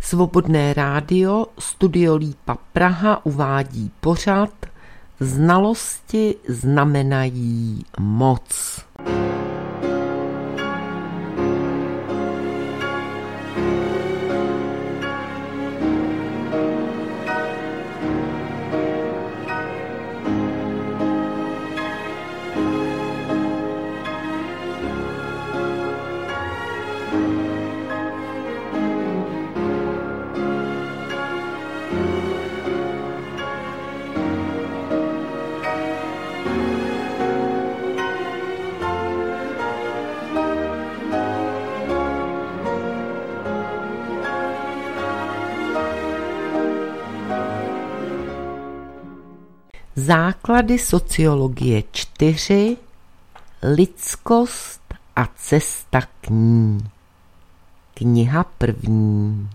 Svobodné rádio Studio Lípa Praha uvádí pořad Znalosti znamenají moc. Základy sociologie 4. Lidskost a cesta k ní. Kniha první.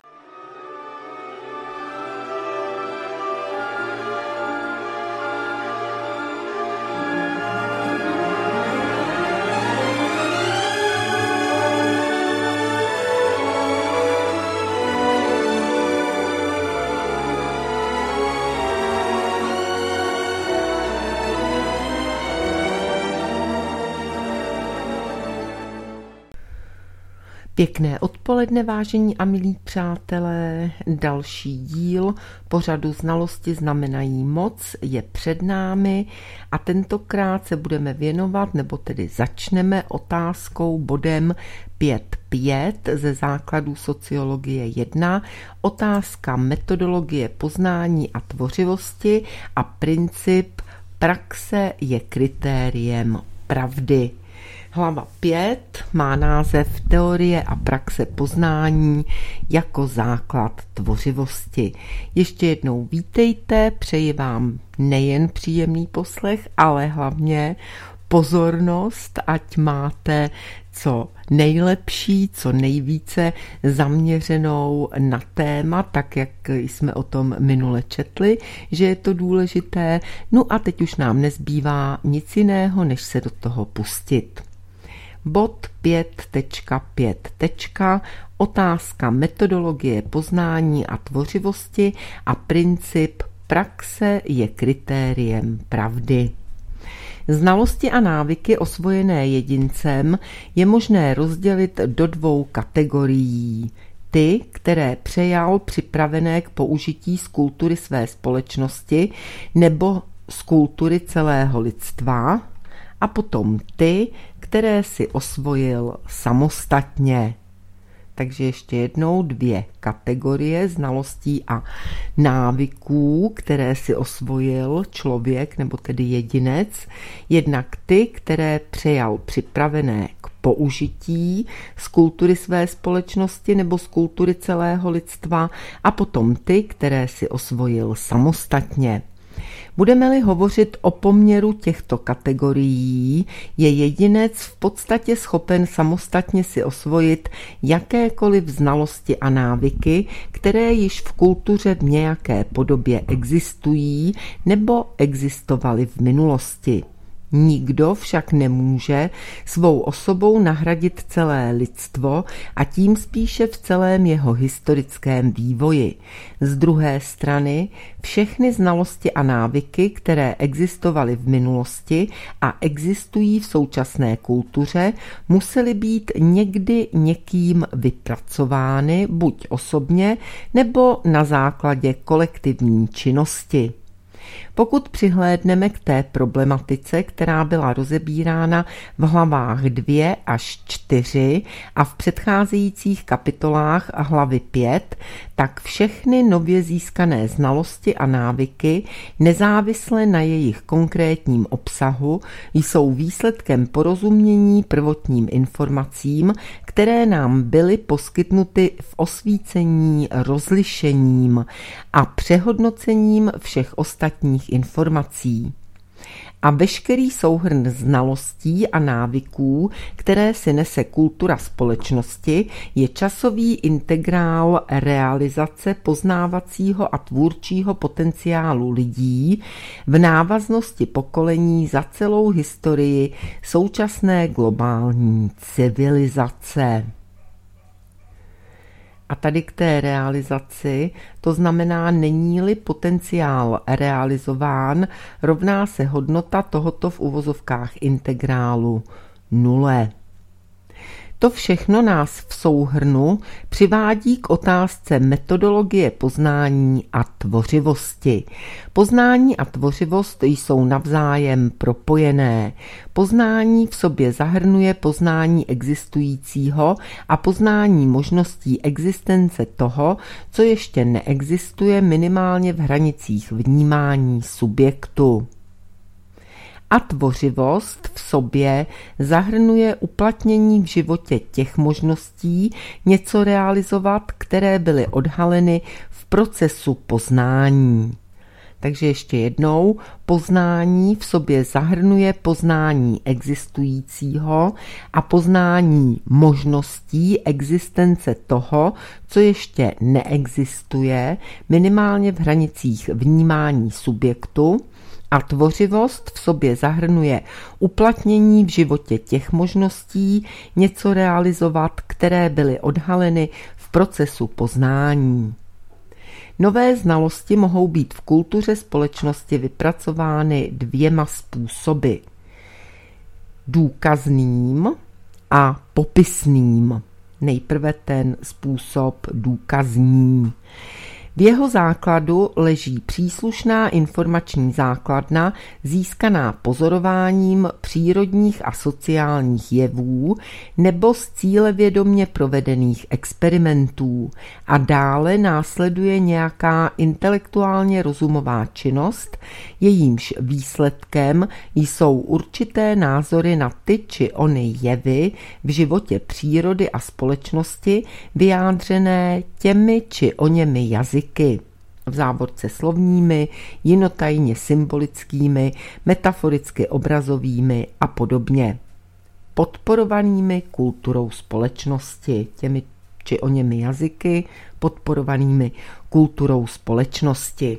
Pěkné odpoledne, vážení a milí přátelé. Další díl pořadu Znalosti znamenají moc je před námi a tentokrát se budeme věnovat, nebo tedy začneme otázkou bodem 5.5 ze základů sociologie 1, otázka metodologie poznání a tvořivosti a princip praxe je kritériem pravdy. Hlava 5 má název Teorie a praxe poznání jako základ tvořivosti. Ještě jednou vítejte, přeji vám nejen příjemný poslech, ale hlavně pozornost, ať máte co nejlepší, co nejvíce zaměřenou na téma, tak jak jsme o tom minule četli, že je to důležité. No a teď už nám nezbývá nic jiného, než se do toho pustit. Bod 5.5. Otázka metodologie poznání a tvořivosti a princip praxe je kritériem pravdy. Znalosti a návyky osvojené jedincem je možné rozdělit do dvou kategorií. Ty, které přejal připravené k použití z kultury své společnosti nebo z kultury celého lidstva, a potom ty, které si osvojil samostatně. Takže ještě jednou dvě kategorie znalostí a návyků, které si osvojil člověk, nebo tedy jedinec. Jednak ty, které přejal připravené k použití z kultury své společnosti nebo z kultury celého lidstva, a potom ty, které si osvojil samostatně. Budeme-li hovořit o poměru těchto kategorií, je jedinec v podstatě schopen samostatně si osvojit jakékoliv znalosti a návyky, které již v kultuře v nějaké podobě existují nebo existovaly v minulosti. Nikdo však nemůže svou osobou nahradit celé lidstvo a tím spíše v celém jeho historickém vývoji. Z druhé strany všechny znalosti a návyky, které existovaly v minulosti a existují v současné kultuře, musely být někdy někým vypracovány, buď osobně, nebo na základě kolektivní činnosti. Pokud přihlédneme k té problematice, která byla rozebírána v hlavách 2 až 4 a v předcházejících kapitolách hlavy 5, tak všechny nově získané znalosti a návyky, nezávisle na jejich konkrétním obsahu, jsou výsledkem porozumění prvotním informacím, které nám byly poskytnuty v osvícení rozlišením a přehodnocením všech ostatních informací. A veškerý souhrn znalostí a návyků, které si nese kultura společnosti, je časový integrál realizace poznávacího a tvůrčího potenciálu lidí v návaznosti pokolení za celou historii současné globální civilizace. A tady k té realizaci, to znamená, není-li potenciál realizován, rovná se hodnota tohoto v uvozovkách integrálu 0. To všechno nás v souhrnu přivádí k otázce metodologie poznání a tvořivosti. Poznání a tvořivost jsou navzájem propojené. Poznání v sobě zahrnuje poznání existujícího a poznání možností existence toho, co ještě neexistuje minimálně v hranicích vnímání subjektu. A tvořivost v sobě zahrnuje uplatnění v životě těch možností něco realizovat, které byly odhaleny v procesu poznání. Takže ještě jednou, poznání v sobě zahrnuje poznání existujícího a poznání možností existence toho, co ještě neexistuje, minimálně v hranicích vnímání subjektu. A tvořivost v sobě zahrnuje uplatnění v životě těch možností něco realizovat, které byly odhaleny v procesu poznání. Nové znalosti mohou být v kultuře společnosti vypracovány dvěma způsoby. Důkazným a popisným. Nejprve ten způsob důkazní. V jeho základu leží příslušná informační základna získaná pozorováním přírodních a sociálních jevů nebo z cílevědomě provedených experimentů a dále následuje nějaká intelektuálně rozumová činnost, jejímž výsledkem jsou určité názory na ty či ony jevy v životě přírody a společnosti vyjádřené těmi či oněmi jazyky, v závorce slovními, jinotajně symbolickými, metaforicky obrazovými a podobně. Podporovanými kulturou společnosti, těmi či oněmi jazyky, podporovanými kulturou společnosti.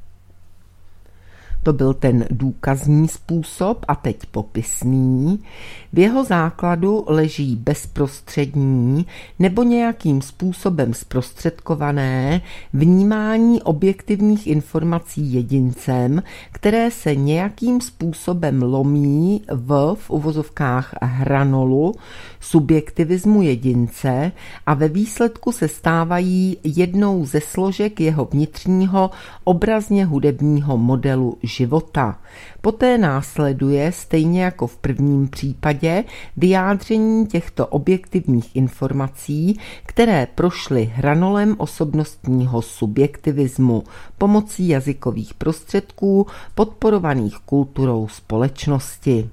To byl ten důkazní způsob a teď popisný. V jeho základu leží bezprostřední nebo nějakým způsobem zprostředkované vnímání objektivních informací jedincem, které se nějakým způsobem lomí v uvozovkách hranolu subjektivismu jedince a ve výsledku se stávají jednou ze složek jeho vnitřního obrazně hudebního modelu života. Poté následuje, stejně jako v prvním případě, vyjádření těchto objektivních informací, které prošly hranolem osobnostního subjektivismu pomocí jazykových prostředků podporovaných kulturou společnosti.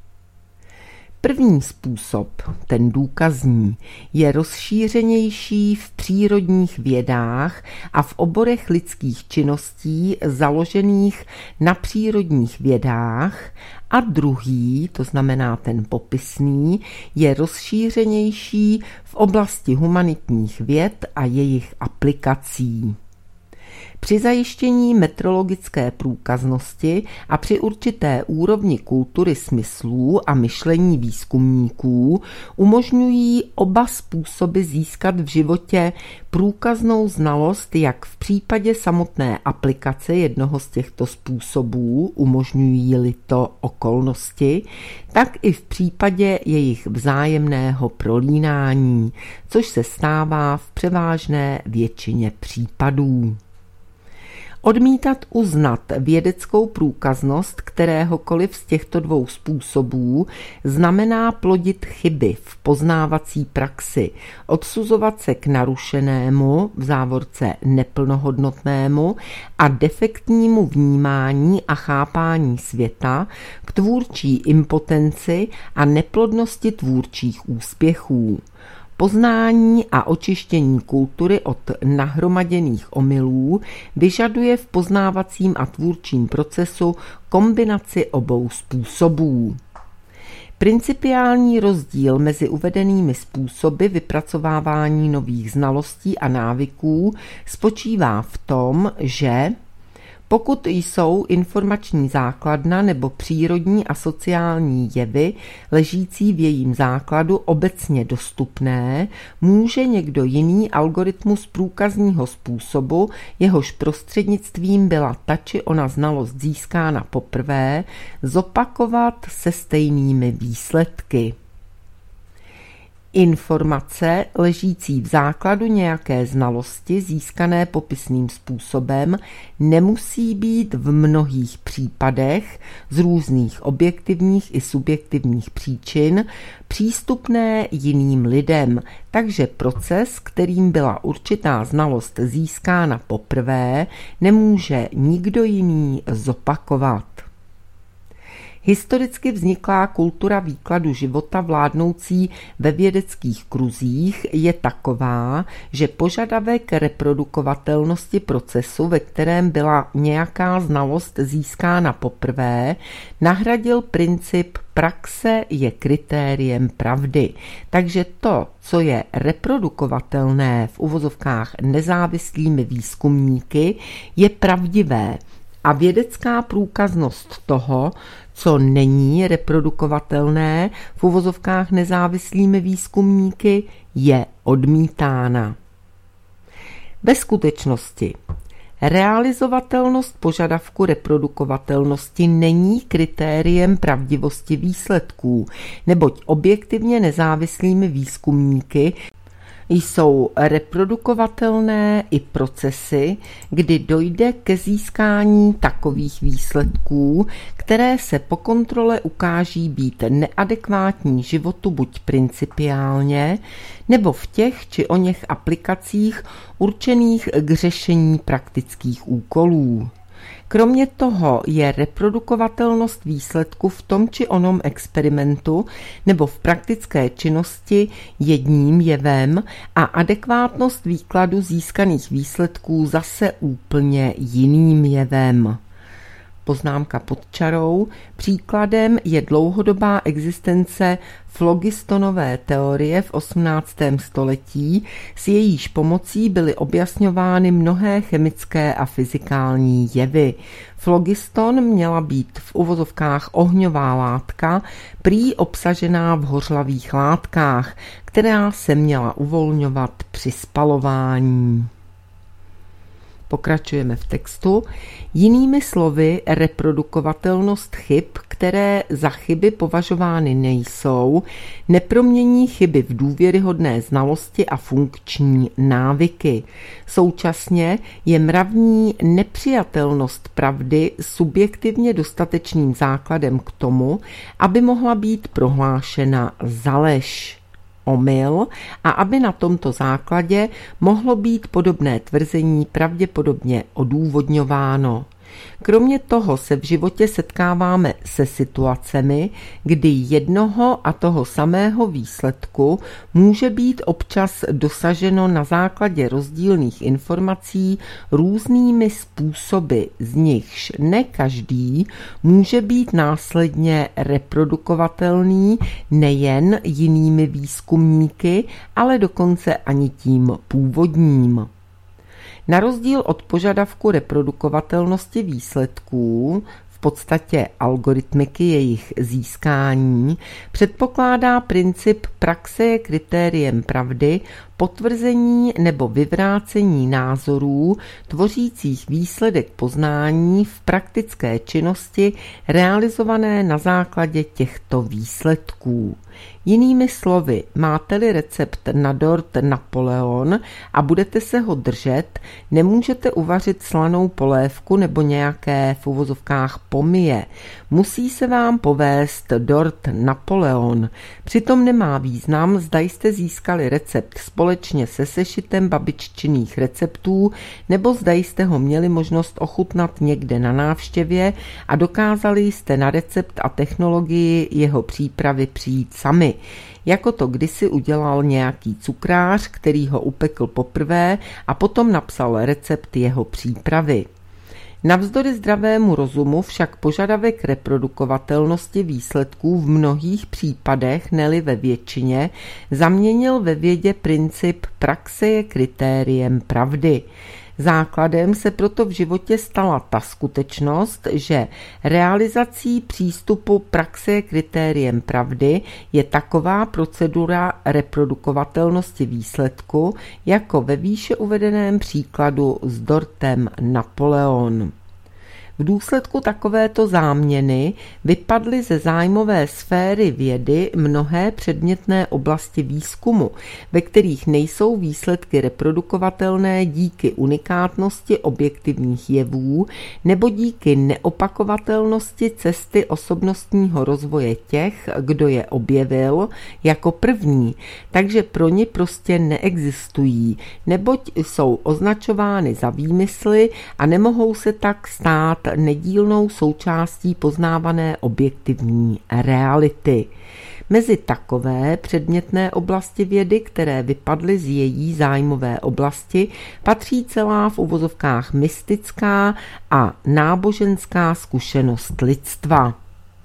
První způsob, ten důkazní, je rozšířenější v přírodních vědách a v oborech lidských činností založených na přírodních vědách a druhý, to znamená ten popisný, je rozšířenější v oblasti humanitních věd a jejich aplikací. Při zajištění metrologické průkaznosti a při určité úrovni kultury smyslů a myšlení výzkumníků umožňují oba způsoby získat v životě průkaznou znalost, jak v případě samotné aplikace jednoho z těchto způsobů, umožňují-li to okolnosti, tak i v případě jejich vzájemného prolínání, což se stává v převážné většině případů. Odmítat uznat vědeckou průkaznost kteréhokoliv z těchto dvou způsobů znamená plodit chyby v poznávací praxi, odsuzovat se k narušenému, v závorce neplnohodnotnému a defektnímu vnímání a chápání světa, k tvůrčí impotenci a neplodnosti tvůrčích úspěchů. Poznání a očištění kultury od nahromaděných omylů vyžaduje v poznávacím a tvůrčím procesu kombinaci obou způsobů. Principiální rozdíl mezi uvedenými způsoby vypracovávání nových znalostí a návyků spočívá v tom, že Pokud jsou informační základna nebo přírodní a sociální jevy ležící v jejím základu obecně dostupné, může někdo jiný algoritmus průkazního způsobu, jehož prostřednictvím byla ta či ona znalost získána poprvé, zopakovat se stejnými výsledky. Informace ležící v základu nějaké znalosti získané popisným způsobem nemusí být v mnohých případech z různých objektivních i subjektivních příčin přístupné jiným lidem, takže proces, kterým byla určitá znalost získána poprvé, nemůže nikdo jiný zopakovat. Historicky vzniklá kultura výkladu života vládnoucí ve vědeckých kruzích je taková, že požadavek reprodukovatelnosti procesu, ve kterém byla nějaká znalost získána poprvé, nahradil princip praxe je kritériem pravdy. Takže to, co je reprodukovatelné v uvozovkách nezávislými výzkumníky, je pravdivé. A vědecká průkaznost toho, co není reprodukovatelné v uvozovkách nezávislými výzkumníky, je odmítána. Ve skutečnosti realizovatelnost požadavku reprodukovatelnosti není kritériem pravdivosti výsledků, neboť objektivně nezávislými výzkumníky jsou reprodukovatelné i procesy, kdy dojde ke získání takových výsledků, které se po kontrole ukáží být neadekvátní životu buď principiálně, nebo v těch či oněch aplikacích určených k řešení praktických úkolů. Kromě toho je reprodukovatelnost výsledku v tom či onom experimentu nebo v praktické činnosti jedním jevem a adekvátnost výkladu získaných výsledků zase úplně jiným jevem. Poznámka pod čarou. Příkladem je dlouhodobá existence flogistonové teorie v 18. století, s jejíž pomocí byly objasňovány mnohé chemické a fyzikální jevy. Flogiston měla být v uvozovkách ohňová látka, prý obsažená v hořlavých látkách, která se měla uvolňovat při spalování. Pokračujeme v textu. Jinými slovy, reprodukovatelnost chyb, které za chyby považovány nejsou, nepromění chyby v důvěryhodné znalosti a funkční návyky. Současně je mravní nepřijatelnost pravdy subjektivně dostatečným základem k tomu, aby mohla být prohlášena za lež, omyl, a aby na tomto základě mohlo být podobné tvrzení pravděpodobně odůvodňováno. Kromě toho se v životě setkáváme se situacemi, kdy jednoho a toho samého výsledku může být občas dosaženo na základě rozdílných informací různými způsoby, z nichž ne každý může být následně reprodukovatelný nejen jinými výzkumníky, ale dokonce ani tím původním. Na rozdíl od požadavku reprodukovatelnosti výsledků, v podstatě algoritmiky jejich získání, předpokládá princip praxe je kritériem pravdy, potvrzení nebo vyvrácení názorů tvořících výsledek poznání v praktické činnosti realizované na základě těchto výsledků. Jinými slovy, máte-li recept na dort Napoleon a budete se ho držet, nemůžete uvařit slanou polévku nebo nějaké v uvozovkách pomije. Musí se vám povést dort Napoleon. Přitom nemá význam, zda jste získali recept společně se sešitem babiččiných receptů, nebo zda jste ho měli možnost ochutnat někde na návštěvě a dokázali jste na recept a technologii jeho přípravy přijít sami. Jako to kdysi udělal nějaký cukrář, který ho upekl poprvé a potom napsal recept jeho přípravy. Navzdory zdravému rozumu však požadavek reprodukovatelnosti výsledků v mnohých případech, ne-li ve většině, zaměnil ve vědě princip praxe je kritériem pravdy. Základem se proto v životě stala ta skutečnost, že realizací přístupu praxe je kritériem pravdy je taková procedura reprodukovatelnosti výsledku, jako ve výše uvedeném příkladu s dortem Napoleon. V důsledku takovéto záměny vypadly ze zájmové sféry vědy mnohé předmětné oblasti výzkumu, ve kterých nejsou výsledky reprodukovatelné díky unikátnosti objektivních jevů nebo díky neopakovatelnosti cesty osobnostního rozvoje těch, kdo je objevil jako první, takže pro ně prostě neexistují, neboť jsou označovány za výmysly a nemohou se tak stát nedílnou součástí poznávané objektivní reality. Mezi takové předmětné oblasti vědy, které vypadly z její zájmové oblasti, patří celá v uvozovkách mystická a náboženská zkušenost lidstva.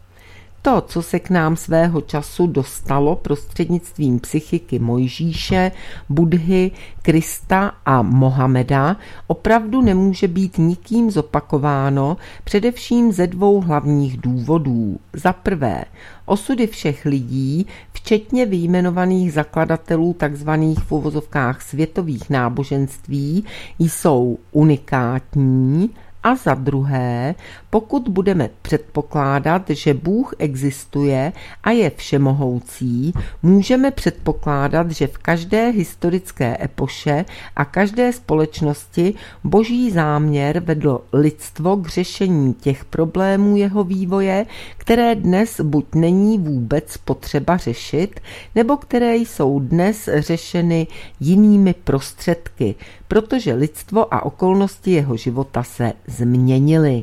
To, co se k nám svého času dostalo prostřednictvím psychiky Mojžíše, Budhy, Krista a Mohameda, opravdu nemůže být nikým zopakováno, především ze dvou hlavních důvodů. Za prvé, osudy všech lidí, včetně vyjmenovaných zakladatelů tzv. V uvozovkách světových náboženství, jsou unikátní. A za druhé, pokud budeme předpokládat, že Bůh existuje a je všemohoucí, můžeme předpokládat, že v každé historické epoše a každé společnosti Boží záměr vedl lidstvo k řešení těch problémů jeho vývoje, které dnes buď není vůbec potřeba řešit, nebo které jsou dnes řešeny jinými prostředky, protože lidstvo a okolnosti jeho života se změnily.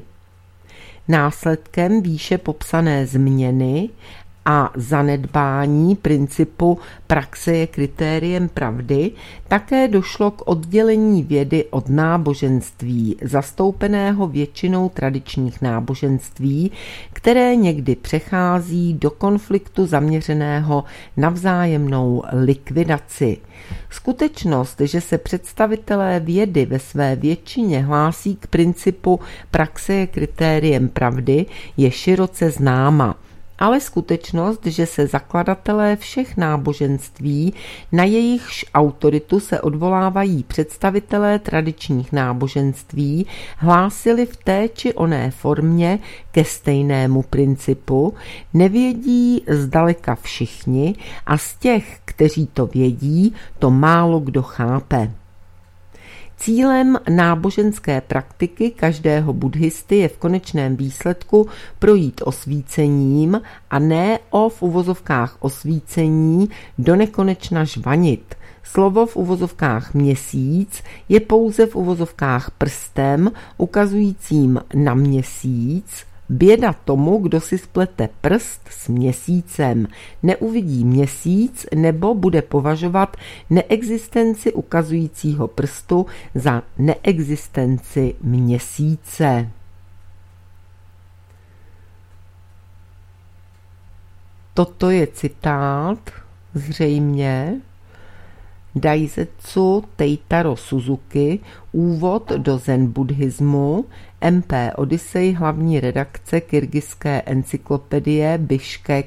Následkem výše popsané změny a zanedbání principu praxe je kritériem pravdy také došlo k oddělení vědy od náboženství, zastoupeného většinou tradičních náboženství, které někdy přechází do konfliktu zaměřeného na vzájemnou likvidaci. Skutečnost, že se představitelé vědy ve své většině hlásí k principu praxe je kritériem pravdy, je široce známa. Ale skutečnost, že se zakladatelé všech náboženství, na jejichž autoritu se odvolávají představitelé tradičních náboženství, hlásili v té či oné formě ke stejnému principu, nevědí zdaleka všichni a z těch, kteří to vědí, to málo kdo chápe. Cílem náboženské praktiky každého buddhisty je v konečném výsledku projít osvícením a ne v uvozovkách osvícení do nekonečna žvanit. Slovo v uvozovkách měsíc je pouze v uvozovkách prstem ukazujícím na měsíc. Běda tomu, kdo si splete prst s měsícem, neuvidí měsíc nebo bude považovat neexistenci ukazujícího prstu za neexistenci měsíce. Toto je citát zřejmě Daisetsu Teitaro Suzuki, Úvod do zen buddhismu, MP Odyssey, hlavní redakce Kyrgyzské encyklopedie, Biškek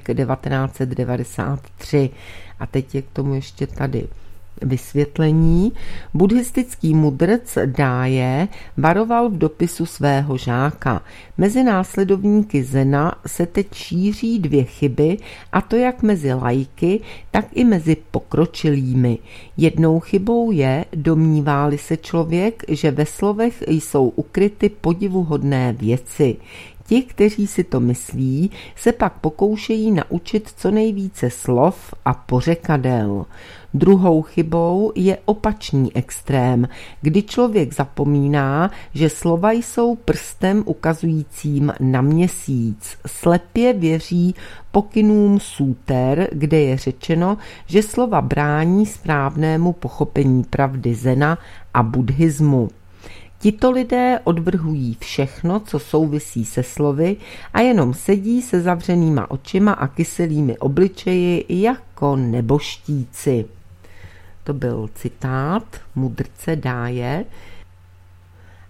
1993. A teď je k tomu ještě tady vysvětlení. Buddhistický mudrc Dáje varoval v dopisu svého žáka. Mezi následovníky Zena se teď šíří dvě chyby, a to jak mezi laiky, tak i mezi pokročilými. Jednou chybou je, domnívá-li se člověk, že ve slovech jsou ukryty podivuhodné věci. Ti, kteří si to myslí, se pak pokoušejí naučit co nejvíce slov a pořekadel. Druhou chybou je opačný extrém, kdy člověk zapomíná, že slova jsou prstem ukazujícím na měsíc. Slepě věří pokynům súter, kde je řečeno, že slova brání správnému pochopení pravdy Zena a buddhismu. Tito lidé odvrhují všechno, co souvisí se slovy, a jenom sedí se zavřenýma očima a kyselými obličeji jako neboštíci. To byl citát mudrce Dáje.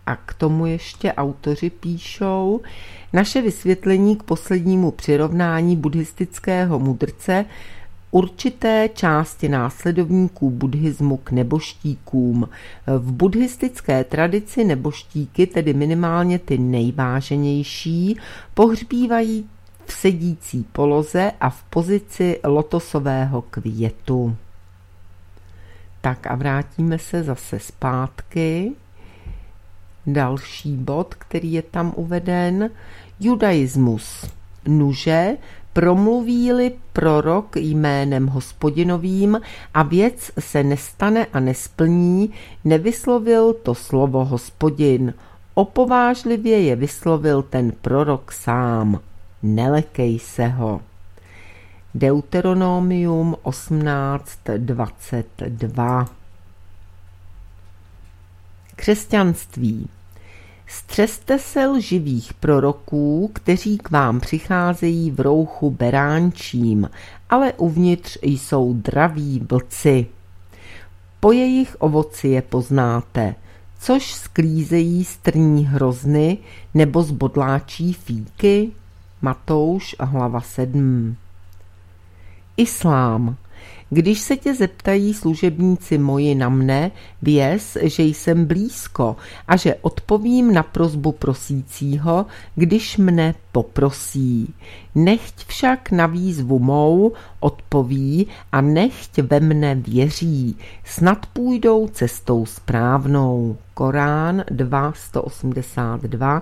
A k tomu ještě autoři píšou: naše vysvětlení k poslednímu přirovnání buddhistického mudrce určité části následovníků buddhismu k neboštíkům. V buddhistické tradici neboštíky, tedy minimálně ty nejváženější, pohřbívají v sedící poloze a v pozici lotosového květu. Tak a vrátíme se zase zpátky. Další bod, který je tam uveden: judaismus. Nuže, promluví-li prorok jménem Hospodinovým a věc se nestane a nesplní, nevyslovil to slovo Hospodin. Opovážlivě je vyslovil ten prorok sám. Nelekej se ho. Deuteronomium 18:22. Křesťanství. Střeste se lživých proroků, kteří k vám přicházejí v rouchu beránčím, ale uvnitř jsou draví vlci. Po jejich ovoci je poznáte, což sklízejí strní hrozny nebo zbodláčí fíky. Matouš hlava 7. Islám. Když se tě zeptají služebníci moji na mne, věz, že jsem blízko a že odpovím na prosbu prosícího, když mne poprosí. Nechť však na výzvu mou odpoví a nechť ve mne věří. Snad půjdou cestou správnou. Korán 2:182,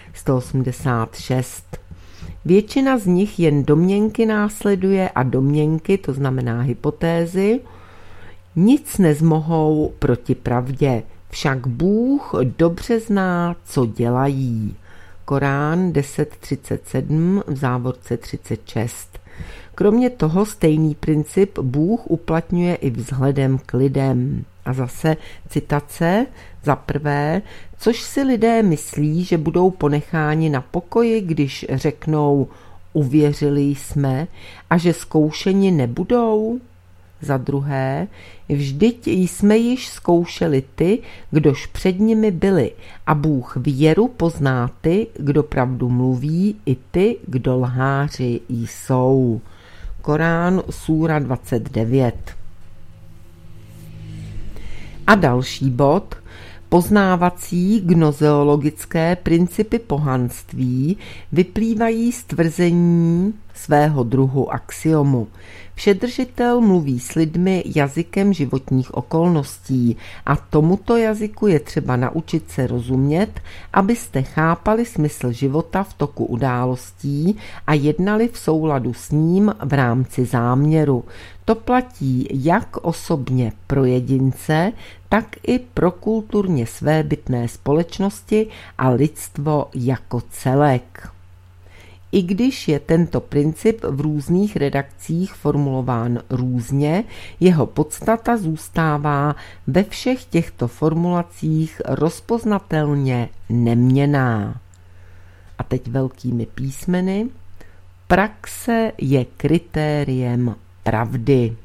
186. Většina z nich jen domněnky následuje a domněnky, to znamená hypotézy, nic nezmohou proti pravdě, však Bůh dobře zná, co dělají. Korán 10:37 v závorce 36. Kromě toho stejný princip Bůh uplatňuje i vzhledem k lidem. A zase citace: za prvé, což si lidé myslí, že budou ponecháni na pokoji, když řeknou uvěřili jsme, a že zkoušeni nebudou? Za druhé, vždyť jsme již zkoušeli ty, kdož před nimi byli, a Bůh věru pozná ty, kdo pravdu mluví, i ty, kdo lháři jsou. Korán súra 29. A další bod: poznávací gnozeologické principy pohanství vyplývají z tvrzení svého druhu axiomu. Všedržitel mluví s lidmi jazykem životních okolností a tomuto jazyku je třeba naučit se rozumět, abyste chápali smysl života v toku událostí a jednali v souladu s ním v rámci záměru. To platí jak osobně pro jedince, tak i pro kulturně svébytné společnosti a lidstvo jako celek. I když je tento princip v různých redakcích formulován různě, jeho podstata zůstává ve všech těchto formulacích rozpoznatelně neměnná. A teď velkými písmeny: praxe je kritériem pravdy.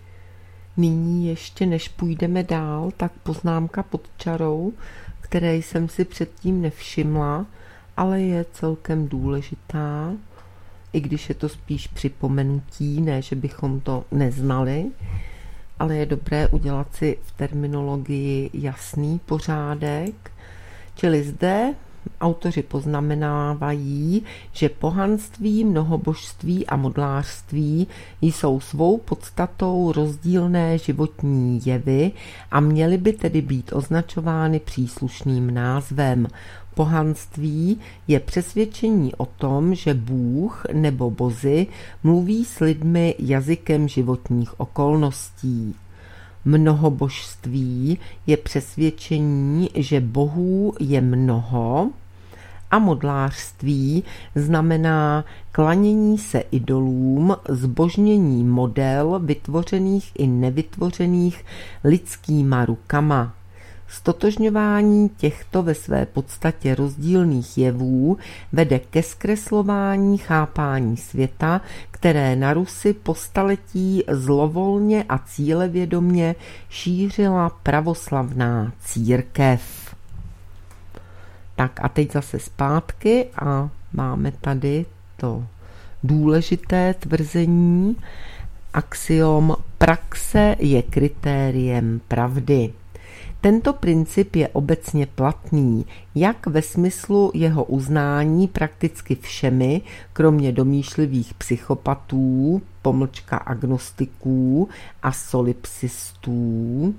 Nyní ještě než půjdeme dál, tak poznámka pod čarou, které jsem si předtím nevšimla, ale je celkem důležitá, i když je to spíš připomenutí, ne, že bychom to neznali, ale je dobré udělat si v terminologii jasný pořádek. Čili zde autoři poznamenávají, že pohanství, mnohobožství a modlářství jsou svou podstatou rozdílné životní jevy a měly by tedy být označovány příslušným názvem. Pohanství je přesvědčení o tom, že Bůh nebo bozi mluví s lidmi jazykem životních okolností. Mnohobožství je přesvědčení, že bohů je mnoho, a modlářství znamená klanění se idolům, zbožnění model vytvořených i nevytvořených lidskýma rukama. Stotožňování těchto ve své podstatě rozdílných jevů vede ke zkreslování chápání světa, které na Rusi po staletí zlovolně a cílevědomě šířila pravoslavná církev. Tak a teď zase zpátky a máme tady to důležité tvrzení. Axiom praxe je kritériem pravdy. Tento princip je obecně platný, jak ve smyslu jeho uznání prakticky všemi, kromě domýšlivých psychopatů, agnostiků a solipsistů.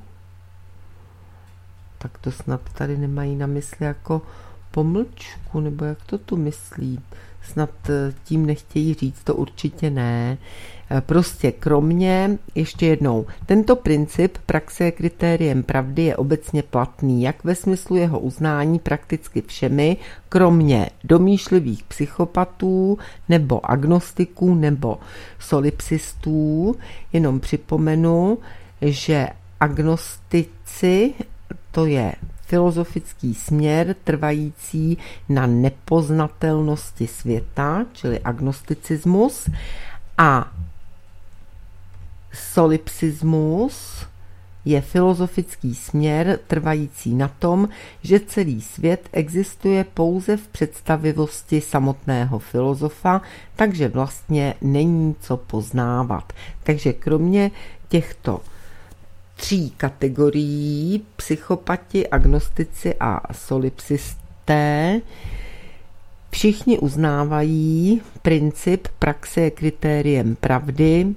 Tak to snad tady nemají na mysli jako pomlčku, nebo jak to tu myslí? Snad tím nechtějí říct, to určitě ne. Prostě kromě, ještě jednou, tento princip praxe je kritériem pravdy je obecně platný, jak ve smyslu jeho uznání prakticky všemi, kromě domýšlivých psychopatů nebo agnostiků nebo solipsistů. Jenom připomenu, že agnostici, to je filozofický směr trvající na nepoznatelnosti světa, čili agnosticismus, a solipsismus je filozofický směr trvající na tom, že celý svět existuje pouze v představivosti samotného filozofa, takže vlastně není co poznávat. Takže kromě těchto 3 kategorií, psychopati, agnostici a solipsisté, všichni uznávají princip praxe je kritériem pravdy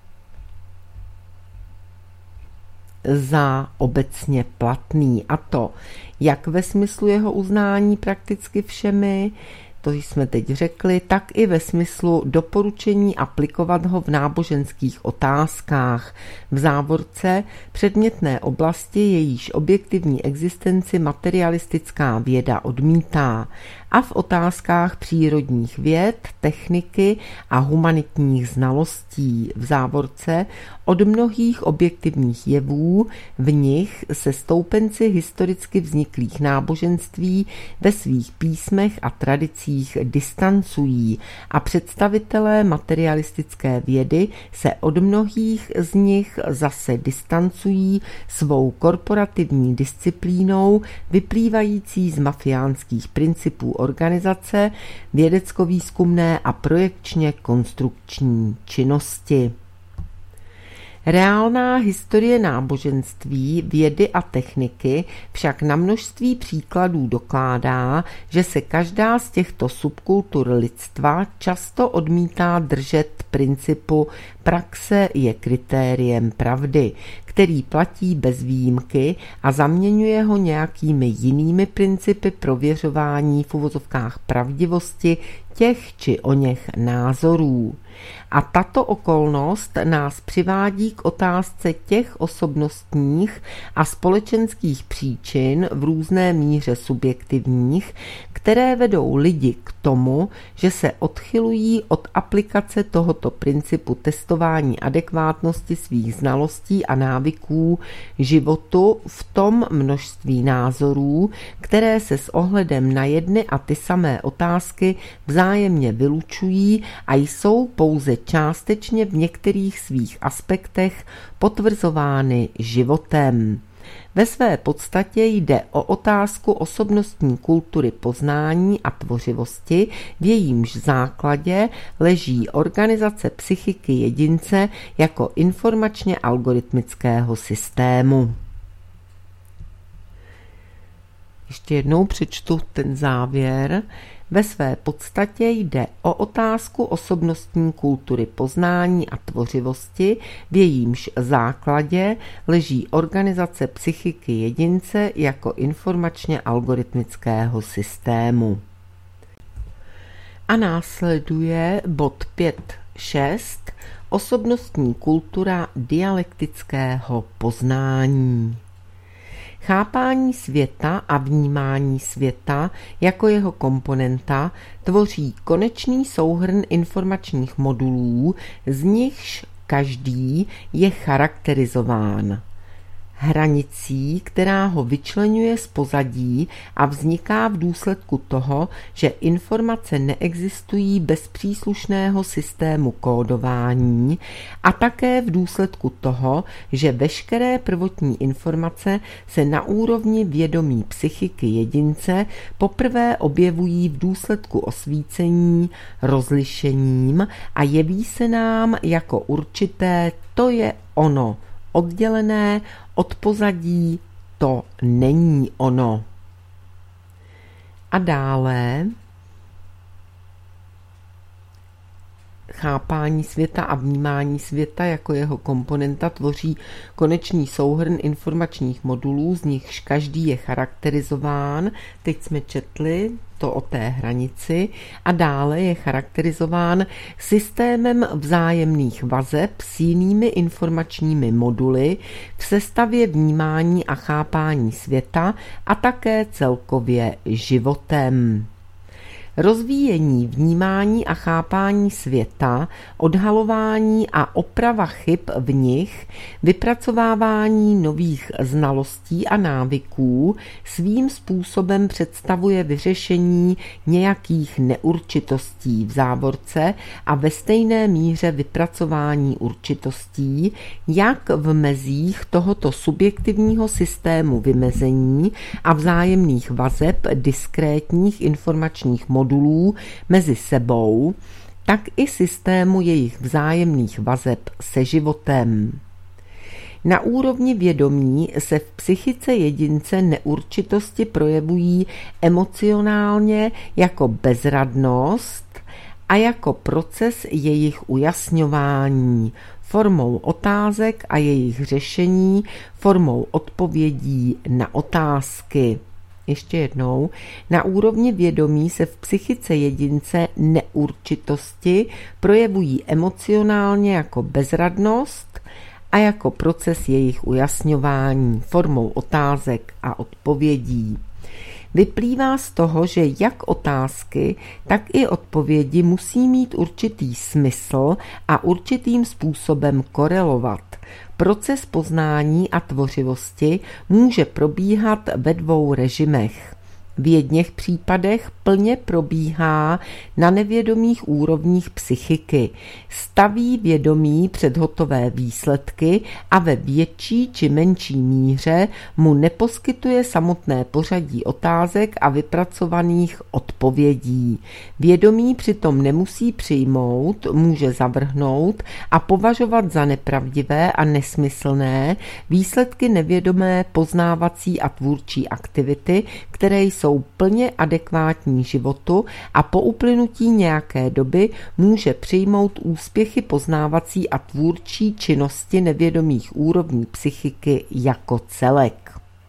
za obecně platný, a to jak ve smyslu jeho uznání prakticky všemi, to jsme teď řekli, tak i ve smyslu doporučení aplikovat ho v náboženských otázkách. V závorce předmětné oblasti, jejíž objektivní existenci materialistická věda odmítá, a v otázkách přírodních věd, techniky a humanitních znalostí v závorce od mnohých objektivních jevů, v nich se stoupenci historicky vzniklých náboženství ve svých písmech a tradicích distancují a představitelé materialistické vědy se od mnohých z nich zase distancují svou korporativní disciplínou vyplývající z mafiánských principů organizace, vědecko-výzkumné a projekčně konstrukční činnosti. Reálná historie náboženství, vědy a techniky však na množství příkladů dokládá, že se každá z těchto subkultur lidstva často odmítá držet principu praxe je kritériem pravdy, který platí bez výjimky a zaměňuje ho nějakými jinými principy prověřování v uvozovkách pravdivosti těch či oněch názorů. A tato okolnost nás přivádí k otázce těch osobnostních a společenských příčin v různé míře subjektivních, které vedou lidi k tomu, že se odchylují od aplikace tohoto principu testování adekvátnosti svých znalostí a návyků životu v tom množství názorů, které se s ohledem na jedny a ty samé otázky vzájemně vylučují a jsou pouze částečně v některých svých aspektech potvrzovány životem. Ve své podstatě jde o otázku osobnostní kultury poznání a tvořivosti, v jejímž základě leží organizace psychiky jedince jako informačně algoritmického systému. Ještě jednou přečtu ten závěr. Ve své podstatě jde o otázku osobnostní kultury poznání a tvořivosti, v jejímž základě leží organizace psychiky jedince jako informačně algoritmického systému. A následuje bod 5.6. Osobnostní kultura dialektického poznání. Chápání světa a vnímání světa jako jeho komponenta tvoří konečný souhrn informačních modulů, z nichž každý je charakterizován hranicí, která ho vyčleňuje z pozadí a vzniká v důsledku toho, že informace neexistují bez příslušného systému kódování a také v důsledku toho, že veškeré prvotní informace se na úrovni vědomí psychiky jedince poprvé objevují v důsledku osvícení, rozlišením a jeví se nám jako určité to je ono, oddělené od pozadí to není ono. A dále chápání světa a vnímání světa jako jeho komponenta tvoří konečný souhrn informačních modulů, z nichž každý je charakterizován, teď jsme četli to o té hranici, a dále je charakterizován systémem vzájemných vazeb s jinými informačními moduly v sestavě vnímání a chápání světa a také celkově životem. Rozvíjení vnímání a chápání světa, odhalování a oprava chyb v nich, vypracovávání nových znalostí a návyků svým způsobem představuje vyřešení nějakých neurčitostí v závorce a ve stejné míře vypracování určitostí, jak v mezích tohoto subjektivního systému vymezení a vzájemných vazeb diskrétních informačních modulů mezi sebou, tak i systému jejich vzájemných vazeb se životem. Na úrovni vědomí se v psychice jedince neurčitosti projevují emocionálně jako bezradnost a jako proces jejich ujasňování formou otázek a jejich řešení formou odpovědí na otázky. Ještě jednou, na úrovni vědomí se v psychice jedince neurčitosti projevují emocionálně jako bezradnost a jako proces jejich ujasňování formou otázek a odpovědí. Vyplývá z toho, že jak otázky, tak i odpovědi musí mít určitý smysl a určitým způsobem korelovat. Proces poznání a tvořivosti může probíhat ve dvou režimech. V jedněch případech plně probíhá na nevědomých úrovních psychiky, staví vědomí před hotové výsledky a ve větší či menší míře mu neposkytuje samotné pořadí otázek a vypracovaných odpovědí. Vědomí přitom nemusí přijmout, může zavrhnout a považovat za nepravdivé a nesmyslné výsledky nevědomé poznávací a tvůrčí aktivity, které jsou plně adekvátní životu a po uplynutí nějaké doby může přijmout úspěchy poznávací a tvůrčí činnosti nevědomých úrovní psychiky jako celek.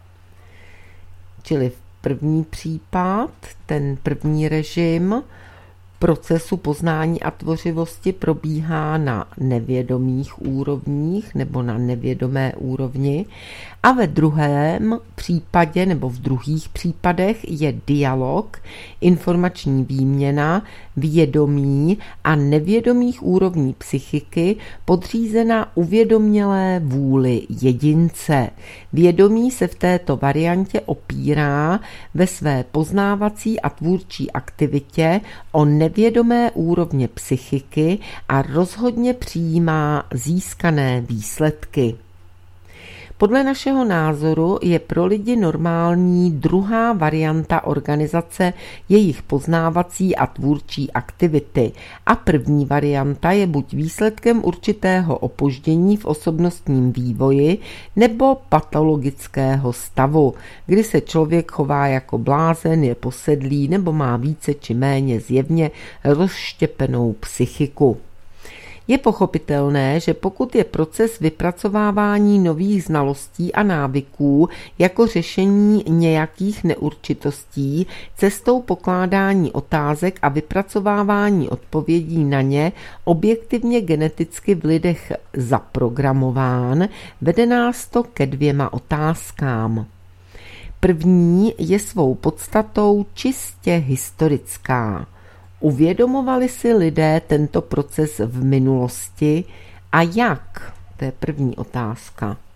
Čili v první případ, ten první režim procesu poznání a tvořivosti probíhá na nevědomých úrovních nebo na nevědomé úrovni a ve druhém případě nebo v druhých případech je dialog, informační výměna, vědomí a nevědomých úrovní psychiky podřízena uvědomělé vůli jedince. Vědomí se v této variantě opírá ve své poznávací a tvůrčí aktivitě o nevědomé úrovně psychiky a rozhodně přijímá získané výsledky. Podle našeho názoru je pro lidi normální druhá varianta organizace jejich poznávací a tvůrčí aktivity a první varianta je buď výsledkem určitého opoždění v osobnostním vývoji nebo patologického stavu, kdy se člověk chová jako blázen, je posedlý nebo má více či méně zjevně rozštěpenou psychiku. Je pochopitelné, že pokud je proces vypracovávání nových znalostí a návyků jako řešení nějakých neurčitostí cestou pokládání otázek a vypracovávání odpovědí na ně objektivně geneticky v lidech zaprogramován, vede nás to ke dvěma otázkám. První je svou podstatou čistě historická. Uvědomovali si lidé tento proces v minulosti a jak? To je první otázka.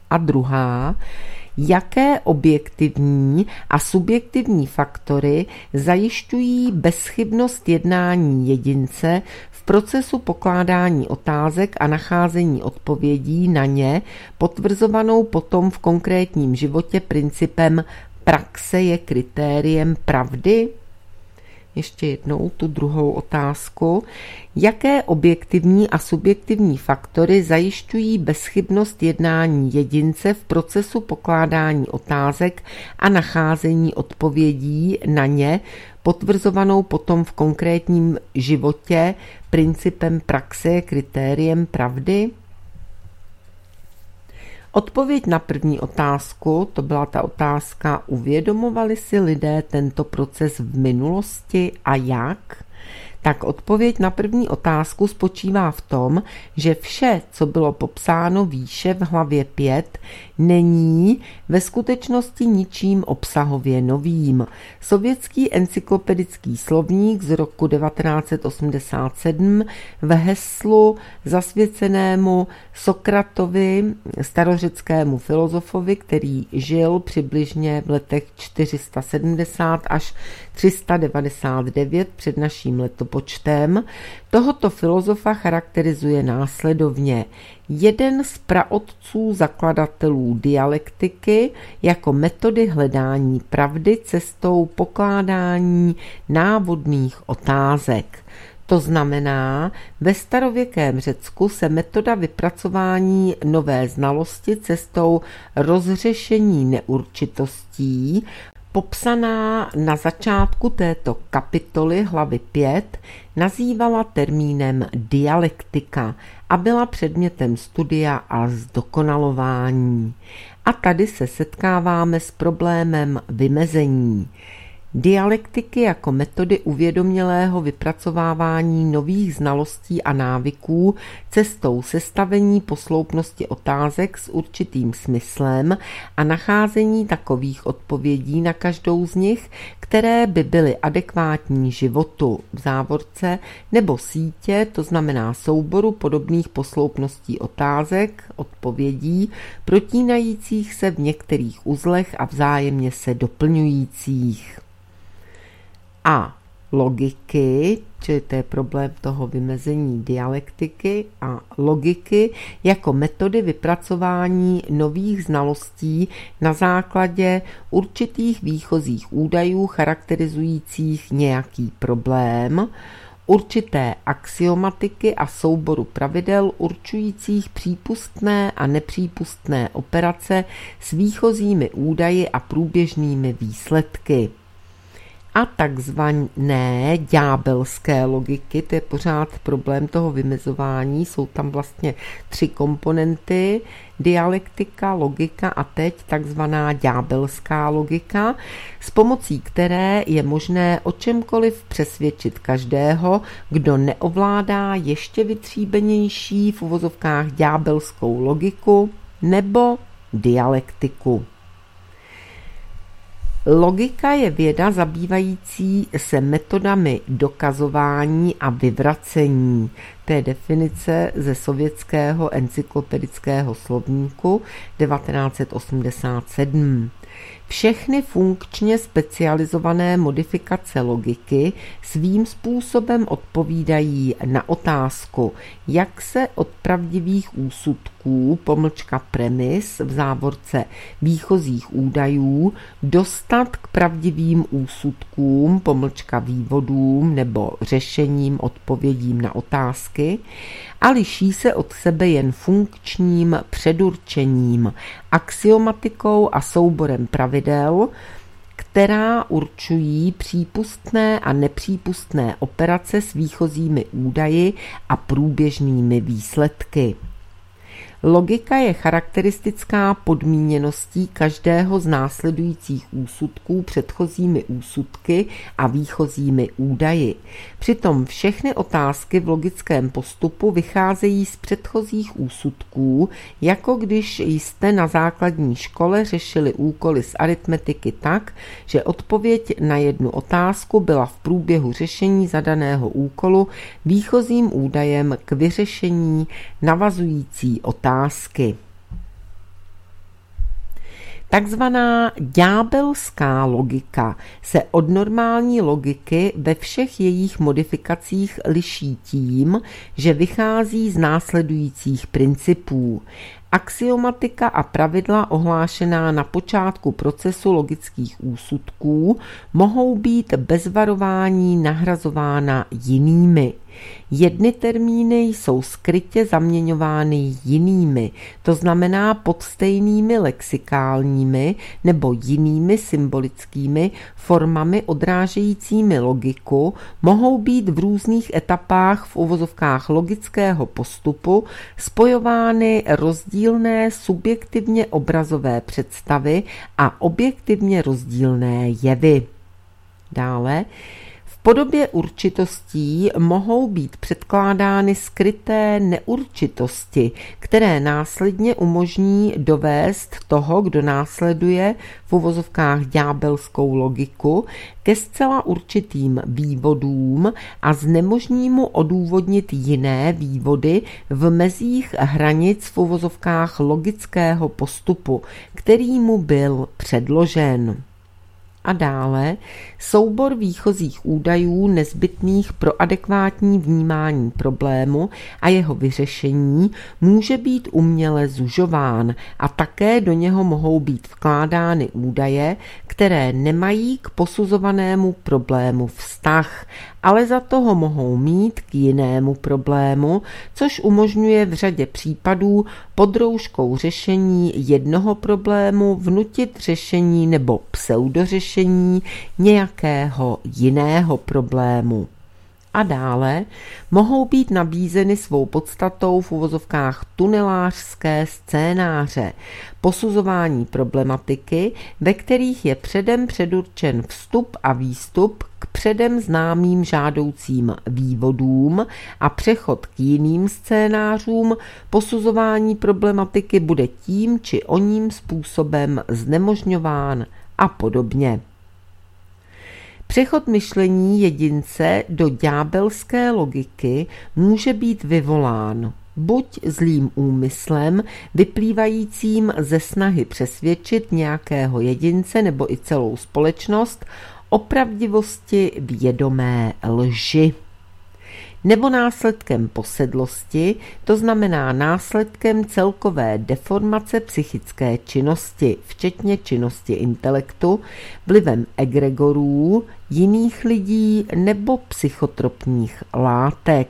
A druhá, jaké objektivní a subjektivní faktory zajišťují bezchybnost jednání jedince v procesu pokládání otázek a nacházení odpovědí na ně, potvrzovanou potom v konkrétním životě principem praxe je kritériem pravdy? Ještě jednou tu druhou otázku. Jaké objektivní a subjektivní faktory zajišťují bezchybnost jednání jedince v procesu pokládání otázek a nacházení odpovědí na ně, potvrzovanou potom v konkrétním životě principem praxe je kritériem pravdy? Odpověď na první otázku, to byla ta otázka, uvědomovali si lidé tento proces v minulosti a jak? Tak odpověď na první otázku spočívá v tom, že vše, co bylo popsáno výše v hlavě 5, není ve skutečnosti ničím obsahově novým. Sovětský encyklopedický slovník z roku 1987 v heslu zasvěcenému Sokratovi, starořeckému filozofovi, který žil přibližně v letech 470 až 399 před naším letopočtem, tohoto filozofa charakterizuje následovně: jeden z praotců zakladatelů dialektiky jako metody hledání pravdy cestou pokládání návodných otázek. To znamená, ve starověkém Řecku se metoda vypracování nové znalosti cestou rozřešení neurčitostí, popsaná na začátku této kapitoly hlavy 5, nazývala termínem dialektika a byla předmětem studia a zdokonalování. A tady se setkáváme s problémem vymezení. Dialektiky jako metody uvědomělého vypracovávání nových znalostí a návyků cestou sestavení posloupnosti otázek s určitým smyslem a nacházení takových odpovědí na každou z nich, které by byly adekvátní životu v závorce nebo sítě, to znamená souboru podobných posloupností otázek, odpovědí, protínajících se v některých uzlech a vzájemně se doplňujících. A logiky, čili to je problém toho vymezení dialektiky a logiky jako metody vypracování nových znalostí na základě určitých výchozích údajů charakterizujících nějaký problém, určité axiomatiky a souboru pravidel určujících přípustné a nepřípustné operace s výchozími údaji a průběžnými výsledky. A takzvané ďábelské logiky, to je pořád problém toho vymezování, jsou tam vlastně 3 komponenty, dialektika, logika a teď takzvaná ďábelská logika, s pomocí které je možné o čemkoliv přesvědčit každého, kdo neovládá ještě vytříbenější v uvozovkách ďábelskou logiku nebo dialektiku. Logika je věda zabývající se metodami dokazování a vyvracení. To je definice ze sovětského encyklopedického slovníku 1987. Všechny funkčně specializované modifikace logiky svým způsobem odpovídají na otázku, jak se od pravdivých úsudků, premis v závorce výchozích údajů, dostat k pravdivým úsudkům, vývodům nebo řešením odpovědím na otázky, a liší se od sebe jen funkčním předurčením, axiomatikou a souborem pravidel, která určují přípustné a nepřípustné operace s výchozími údaji a průběžnými výsledky. Logika je charakteristická podmíněností každého z následujících úsudků předchozími úsudky a výchozími údaji. Přitom všechny otázky v logickém postupu vycházejí z předchozích úsudků, jako když jste na základní škole řešili úkoly z aritmetiky tak, že odpověď na jednu otázku byla v průběhu řešení zadaného úkolu výchozím údajem k vyřešení navazující otázky. Takzvaná ďábelská logika se od normální logiky ve všech jejich modifikacích liší tím, že vychází z následujících principů. Axiomatika a pravidla ohlášená na počátku procesu logických úsudků mohou být bez varování nahrazována jinými. Jedny termíny jsou skrytě zaměňovány jinými, to znamená pod stejnými lexikálními nebo jinými symbolickými formami odrážejícími logiku, mohou být v různých etapách v uvozovkách logického postupu spojovány rozdílné subjektivně obrazové představy a objektivně rozdílné jevy. Dále v podobě určitostí mohou být předkládány skryté neurčitosti, které následně umožní dovést toho, kdo následuje v uvozovkách ďábelskou logiku, ke zcela určitým vývodům a znemožní mu odůvodnit jiné vývody v mezích hranic v uvozovkách logického postupu, který mu byl předložen. A dále soubor výchozích údajů nezbytných pro adekvátní vnímání problému a jeho vyřešení může být uměle zužován a také do něho mohou být vkládány údaje, které nemají k posuzovanému problému vztah, ale za toho mohou mít k jinému problému, což umožňuje v řadě případů pod rouškou řešení jednoho problému vnutit řešení nebo pseudořešení nějakého jiného problému. A dále mohou být nabízeny svou podstatou v uvozovkách tunelářské scénáře, posuzování problematiky, ve kterých je předem předurčen vstup a výstup k předem známým žádoucím vývodům a přechod k jiným scénářům, posuzování problematiky bude tím či oním způsobem znemožňován a podobně. Přechod myšlení jedince do ďábelské logiky může být vyvolán buď zlým úmyslem, vyplývajícím ze snahy přesvědčit nějakého jedince nebo i celou společnost o pravdivosti vědomé lži, nebo následkem posedlosti, to znamená následkem celkové deformace psychické činnosti, včetně činnosti intelektu, vlivem egregorů, jiných lidí nebo psychotropních látek.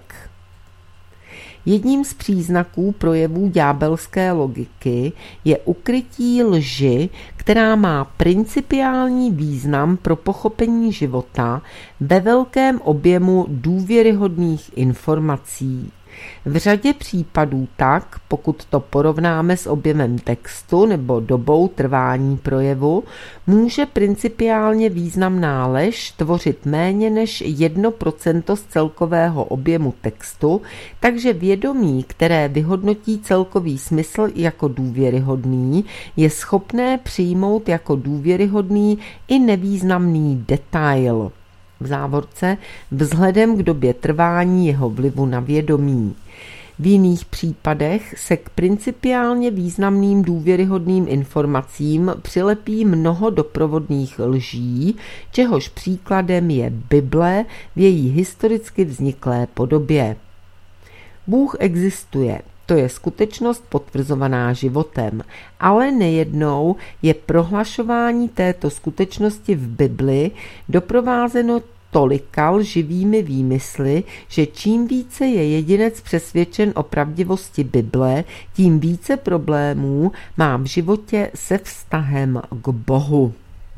Jedním z příznaků projevů ďábelské logiky je ukrytí lži, která má principiální význam pro pochopení života ve velkém objemu důvěryhodných informací. V řadě případů tak, pokud to porovnáme s objemem textu nebo dobou trvání projevu, může principiálně významná lež tvořit méně než 1% z celkového objemu textu, takže vědomí, které vyhodnotí celkový smysl jako důvěryhodný, je schopné přijmout jako důvěryhodný i nevýznamný detail. V závorce vzhledem k době trvání jeho vlivu na vědomí. V jiných případech se k principiálně významným důvěryhodným informacím přilepí mnoho doprovodných lží, čehož příkladem je Bible v její historicky vzniklé podobě. Bůh existuje. To je skutečnost potvrzovaná životem, ale nejednou je prohlašování této skutečnosti v Bibli doprovázeno tolika lživými výmysly, že čím více je jedinec přesvědčen o pravdivosti Bible, tím více problémů má v životě se vztahem k Bohu.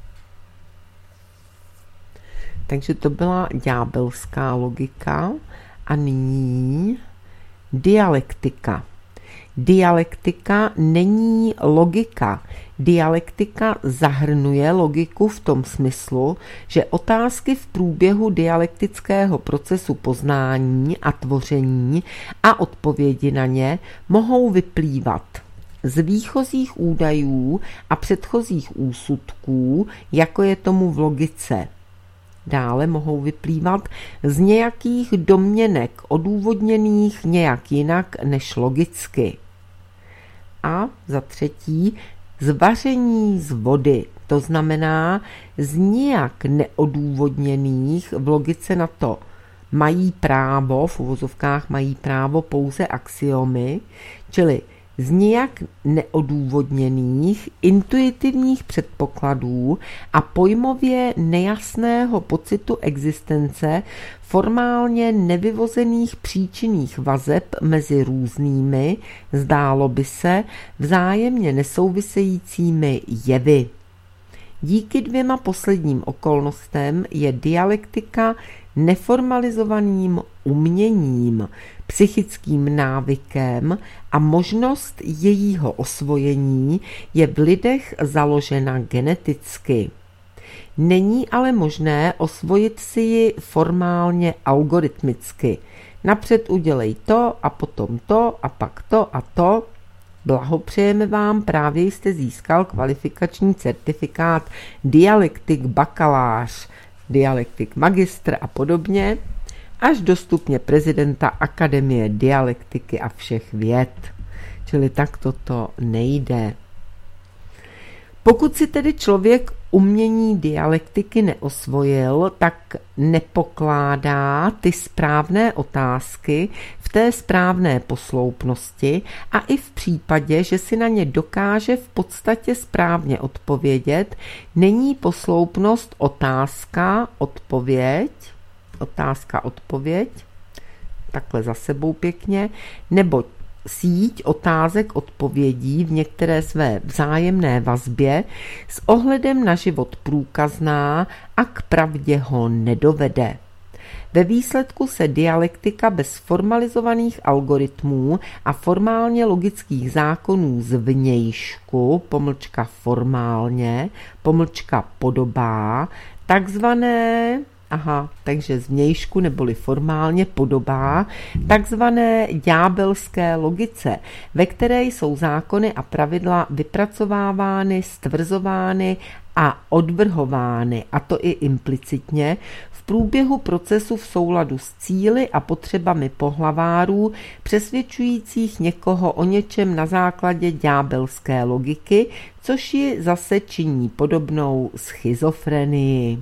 Takže to byla ďábelská logika a nyní dialektika. Dialektika není logika. Dialektika zahrnuje logiku v tom smyslu, že otázky v průběhu dialektického procesu poznání a tvoření a odpovědi na ně mohou vyplývat z výchozích údajů a předchozích úsudků, jako je tomu v logice. Dále mohou vyplývat z nějakých domněnek odůvodněných nějak jinak než logicky. A za třetí zvaření z vody, to znamená z nijak neodůvodněných, v logice na to mají právo, v uvozovkách mají právo pouze axiomy, čili z nijak neodůvodněných intuitivních předpokladů a pojmově nejasného pocitu existence formálně nevyvozených příčinných vazeb mezi různými, zdálo by se, vzájemně nesouvisejícími jevy. Díky dvěma posledním okolnostem je dialektika neformalizovaným uměním, psychickým návykem a možnost jejího osvojení je v lidech založena geneticky. Není ale možné osvojit si ji formálně algoritmicky. Napřed udělej to a potom to a pak to a to. Blahopřejeme vám, právě jste získal kvalifikační certifikát dialektik bakalář, dialektik magistr a podobně, až do stupně prezidenta Akademie dialektiky a všech věd. Čili tak toto nejde. Pokud si tedy člověk umění dialektiky neosvojil, tak nepokládá ty správné otázky v té správné posloupnosti a i v případě, že si na ně dokáže v podstatě správně odpovědět, není posloupnost otázka-odpověď, takhle za sebou pěkně, nebo síť otázek odpovědí v některé své vzájemné vazbě s ohledem na život průkazná a k pravdě ho nedovede. Ve výsledku se dialektika bez formalizovaných algoritmů a formálně logických zákonů zvnějšku, formálně, podobá, takže zvnějšku neboli formálně podobá takzvané ďábelské logice, ve které jsou zákony a pravidla vypracovávány, stvrzovány a odvrhovány, a to i implicitně, v průběhu procesu v souladu s cíli a potřebami pohlavárů, přesvědčujících někoho o něčem na základě ďábelské logiky, což ji zase činí podobnou schizofrenii.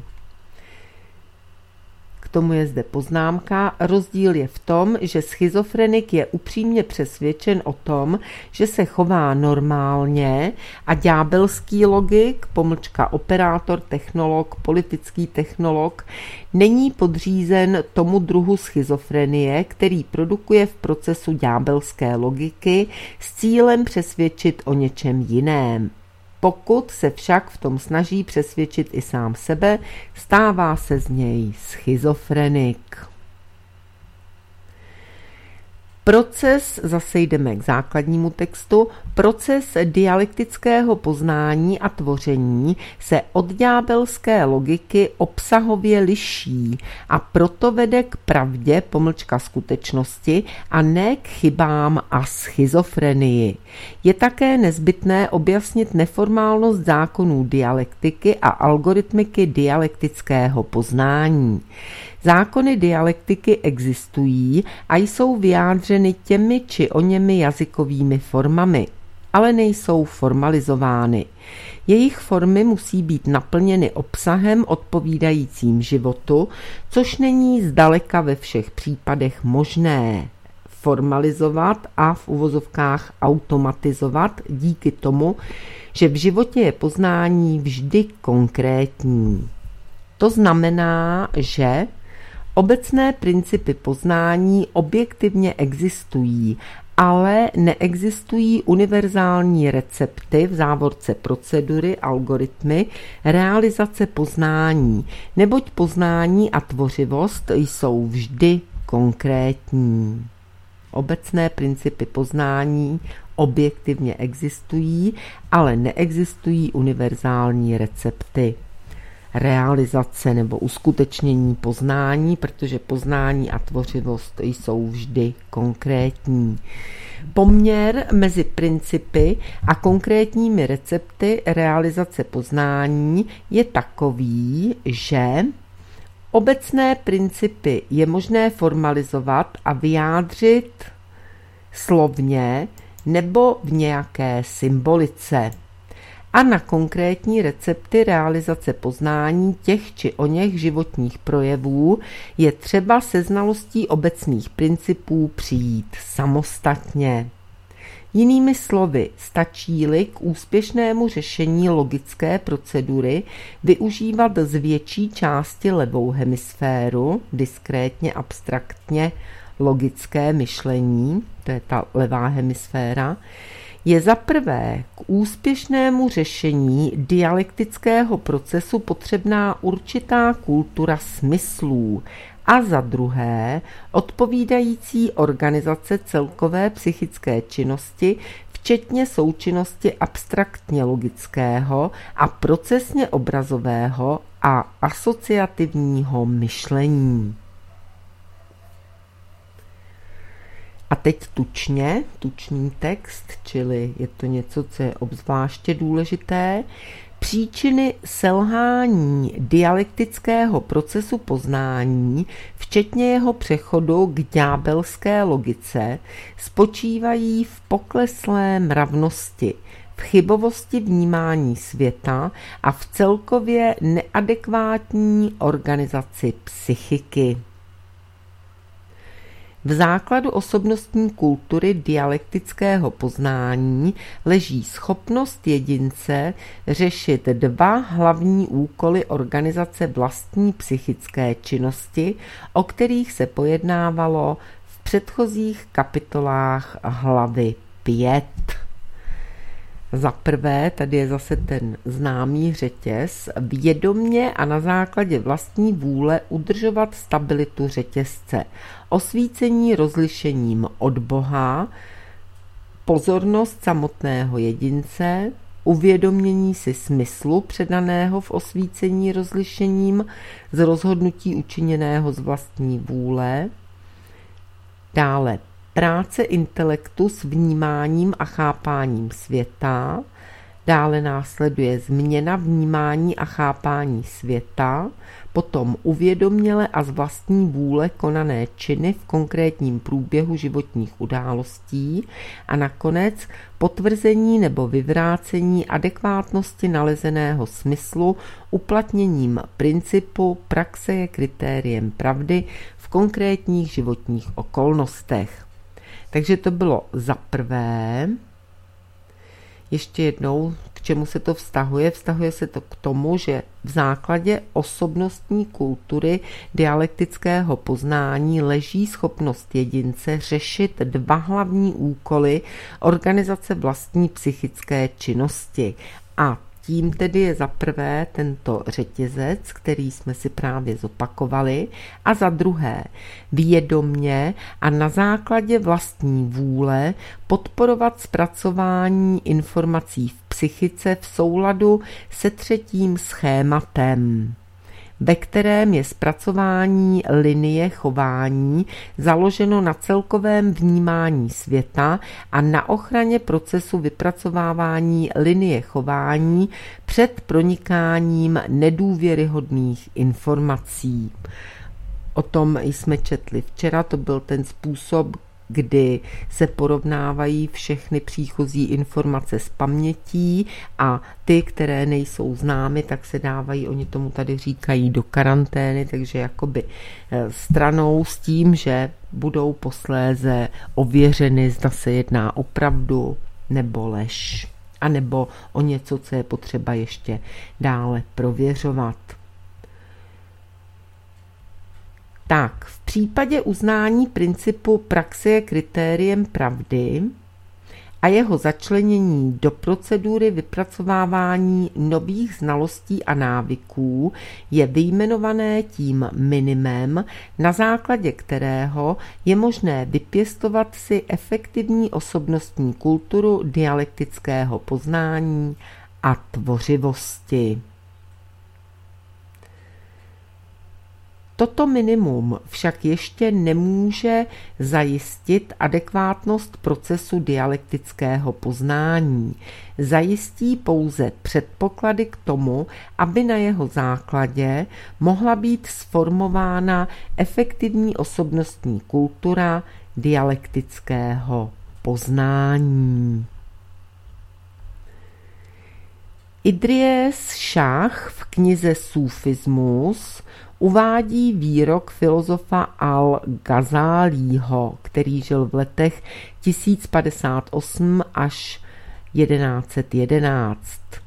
K tomu je zde poznámka. Rozdíl je v tom, že schizofrenik je upřímně přesvědčen o tom, že se chová normálně a ďábelský logik, operátor, technolog, politický technolog, není podřízen tomu druhu schizofrenie, který produkuje v procesu ďábelské logiky s cílem přesvědčit o něčem jiném. Pokud se však v tom snaží přesvědčit i sám sebe, stává se z něj schizofrenik. Zase jdeme k základnímu textu, proces dialektického poznání a tvoření se od ďábelské logiky obsahově liší a proto vede k pravdě, skutečnosti a ne k chybám a schizofrenii. Je také nezbytné objasnit neformálnost zákonů dialektiky a algoritmiky dialektického poznání. Zákony dialektiky existují a jsou vyjádřeny těmi či oněmi jazykovými formami, ale nejsou formalizovány. Jejich formy musí být naplněny obsahem odpovídajícím životu, což není zdaleka ve všech případech možné formalizovat a v uvozovkách automatizovat díky tomu, že v životě je poznání vždy konkrétní. To znamená, že obecné principy poznání objektivně existují, ale neexistují univerzální recepty, v závorce procedury, algoritmy, realizace poznání, neboť poznání a tvořivost jsou vždy konkrétní. Obecné principy poznání objektivně existují, ale neexistují univerzální recepty realizace nebo uskutečnění poznání, protože poznání a tvořivost jsou vždy konkrétní. Poměr mezi principy a konkrétními recepty realizace poznání je takový, že obecné principy je možné formalizovat a vyjádřit slovně nebo v nějaké symbolice. a na konkrétní recepty realizace poznání těch či oněch životních projevů je třeba se znalostí obecných principů přijít samostatně. Jinými slovy, stačí-li k úspěšnému řešení logické procedury využívat z větší části levou hemisféru, diskrétně, abstraktně logické myšlení, to je ta levá hemisféra, je za prvé k úspěšnému řešení dialektického procesu potřebná určitá kultura smyslů a za druhé odpovídající organizace celkové psychické činnosti, včetně součinnosti abstraktně logického a procesně obrazového a asociativního myšlení. A teď tučný text, čili je to něco, co je obzvláště důležité. Příčiny selhání dialektického procesu poznání, včetně jeho přechodu k ďábelské logice, spočívají v pokleslé mravnosti, v chybovosti vnímání světa a v celkově neadekvátní organizaci psychiky. V základu osobnostní kultury dialektického poznání leží schopnost jedince řešit dva hlavní úkoly organizace vlastní psychické činnosti, o kterých se pojednávalo v předchozích kapitolách hlavy 5. Za prvé, tady je zase ten známý řetěz, vědomě a na základě vlastní vůle udržovat stabilitu řetězce, osvícení rozlišením od Boha, pozornost samotného jedince, uvědomění si smyslu předaného v osvícení rozlišením z rozhodnutí učiněného z vlastní vůle, dále práce intelektu s vnímáním a chápáním světa, dále následuje změna vnímání a chápání světa, potom uvědoměle a z vlastní vůle konané činy v konkrétním průběhu životních událostí a nakonec potvrzení nebo vyvrácení adekvátnosti nalezeného smyslu uplatněním principu praxe je kritériem pravdy v konkrétních životních okolnostech. Takže to bylo za prvé. Ještě jednou, k čemu se to vztahuje? Vztahuje se to k tomu, že v základě osobnostní kultury dialektického poznání leží schopnost jedince řešit dva hlavní úkoly organizace vlastní psychické činnosti. A tím tedy je za prvé tento řetězec, který jsme si právě zopakovali, a za druhé vědomě a na základě vlastní vůle podporovat zpracování informací v psychice v souladu se třetím schématem, ve kterém je zpracování linie chování založeno na celkovém vnímání světa a na ochraně procesu vypracovávání linie chování před pronikáním nedůvěryhodných informací. O tom jsme četli včera, to byl ten způsob, kdy se porovnávají všechny příchozí informace z pamětí a ty, které nejsou známy, tak se dávají, oni tomu tady říkají, do karantény, takže jakoby stranou s tím, že budou posléze ověřeny, zda se jedná o pravdu nebo lež, anebo o něco, co je potřeba ještě dále prověřovat. Tak, v případě uznání principu praxe je kritériem pravdy a jeho začlenění do procedury vypracovávání nových znalostí a návyků je vyjmenované tím minimem, na základě kterého je možné vypěstovat si efektivní osobnostní kulturu dialektického poznání a tvořivosti. Toto minimum však ještě nemůže zajistit adekvátnost procesu dialektického poznání. Zajistí pouze předpoklady k tomu, aby na jeho základě mohla být sformována efektivní osobnostní kultura dialektického poznání. Idries Šach v knize Sufismus uvádí výrok filozofa Al-Ghazálího, který žil v letech 1058 až 1111.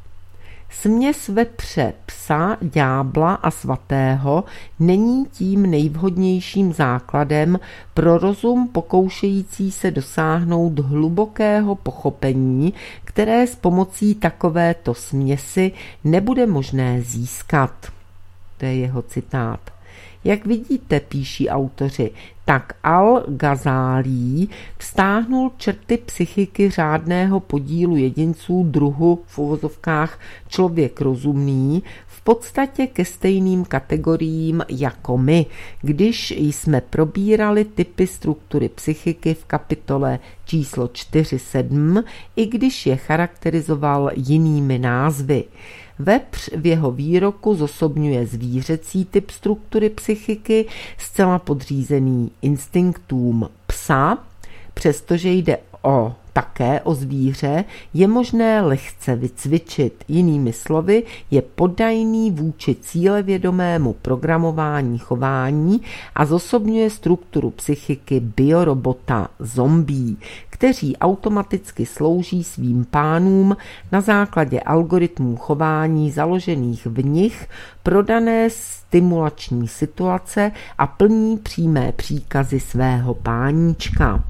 Směs vepře, psa, ďábla a svatého není tím nejvhodnějším základem pro rozum pokoušející se dosáhnout hlubokého pochopení, které s pomocí takovéto směsi nebude možné získat. To je jeho citát. Jak vidíte, píší autoři, tak Al-Ghazálí vztáhnul črty psychiky řádného podílu jedinců druhu v uvozovkách člověk rozumný v podstatě ke stejným kategoriím jako my, když jsme probírali typy struktury psychiky v kapitole číslo 4.7, i když je charakterizoval jinými názvy. Vepř v jeho výroku zosobňuje zvířecí typ struktury psychiky, zcela podřízený instinktům psa, přestože jde také o zvíře, je možné lehce vycvičit. Jinými slovy, je poddajný vůči cílevědomému programování chování a zosobňuje strukturu psychiky biorobota zombie, kteří automaticky slouží svým pánům na základě algoritmů chování založených v nich pro dané stimulační situace a plní přímé příkazy svého páníčka.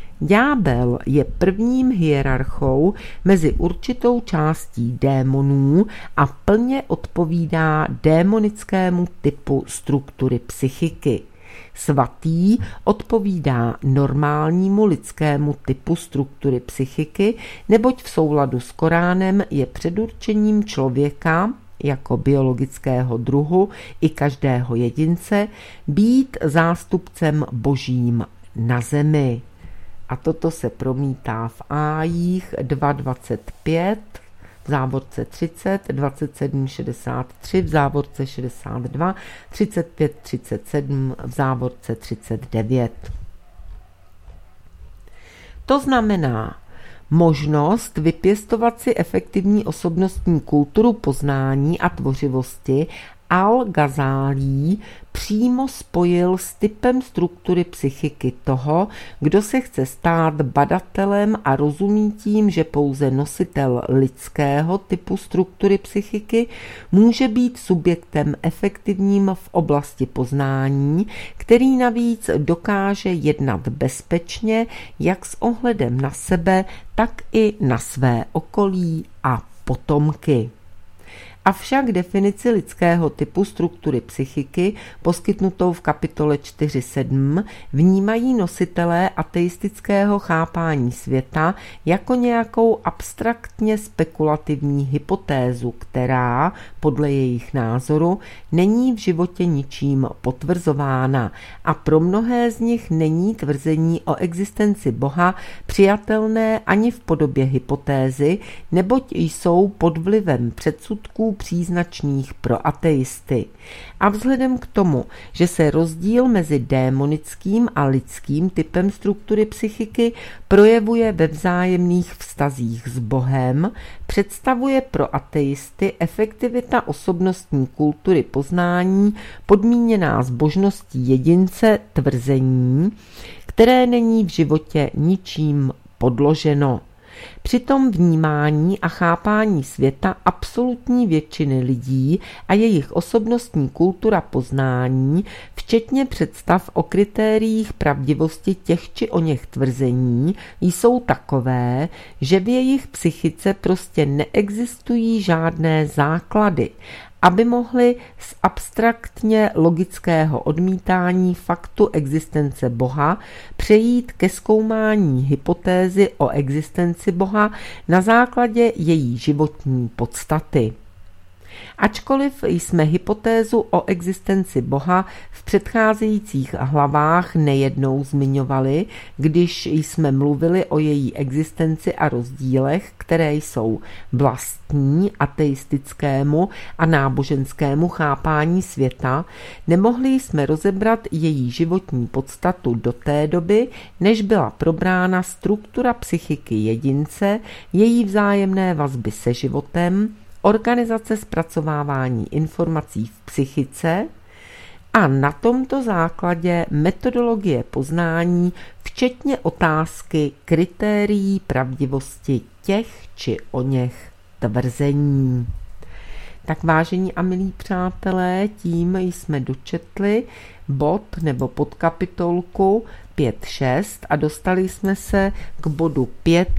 Ďábel je prvním hierarchou mezi určitou částí démonů a plně odpovídá démonickému typu struktury psychiky. Svatý odpovídá normálnímu lidskému typu struktury psychiky, neboť v souladu s Koránem je předurčením člověka jako biologického druhu i každého jedince být zástupcem božím na zemi. A toto se promítá v ájích 2.25, v závorce 30, 27.63, v závorce 62, 35.37, v závorce 39. To znamená možnost vypěstovat si efektivní osobnostní kulturu poznání a tvořivosti Al-Ghazálí přímo spojil s typem struktury psychiky toho, kdo se chce stát badatelem a rozumí tím, že pouze nositel lidského typu struktury psychiky může být subjektem efektivním v oblasti poznání, který navíc dokáže jednat bezpečně jak s ohledem na sebe, tak i na své okolí a potomky. Avšak definici lidského typu struktury psychiky, poskytnutou v kapitole 4.7, vnímají nositelé ateistického chápání světa jako nějakou abstraktně spekulativní hypotézu, která, podle jejich názoru, není v životě ničím potvrzována a pro mnohé z nich není tvrzení o existenci Boha přijatelné ani v podobě hypotézy, neboť jsou pod vlivem předsudků příznačných pro ateisty. A vzhledem k tomu, že se rozdíl mezi démonickým a lidským typem struktury psychiky projevuje ve vzájemných vztazích s Bohem, představuje pro ateisty efektivita osobnostní kultury poznání podmíněná zbožností jedince tvrzení, které není v životě ničím podloženo. Přitom vnímání a chápání světa absolutní většiny lidí a jejich osobnostní kultura poznání, včetně představ o kritériích pravdivosti těch či oněch tvrzení, jsou takové, že v jejich psychice prostě neexistují žádné základy, aby mohli z abstraktně logického odmítání faktu existence Boha přejít ke zkoumání hypotézy o existenci Boha na základě její životní podstaty. Ačkoliv jsme hypotézu o existenci Boha v předcházejících hlavách nejednou zmiňovali, když jsme mluvili o její existenci a rozdílech, které jsou vlastní ateistickému a náboženskému chápání světa, nemohli jsme rozebrat její životní podstatu do té doby, než byla probrána struktura psychiky jedince, její vzájemné vazby se životem organizace zpracovávání informací v psychice a na tomto základě metodologie poznání, včetně otázky kritérií pravdivosti těch či oněch tvrzení. Tak vážení a milí přátelé, tím jsme dočetli bod nebo podkapitolku 5.6 a dostali jsme se k bodu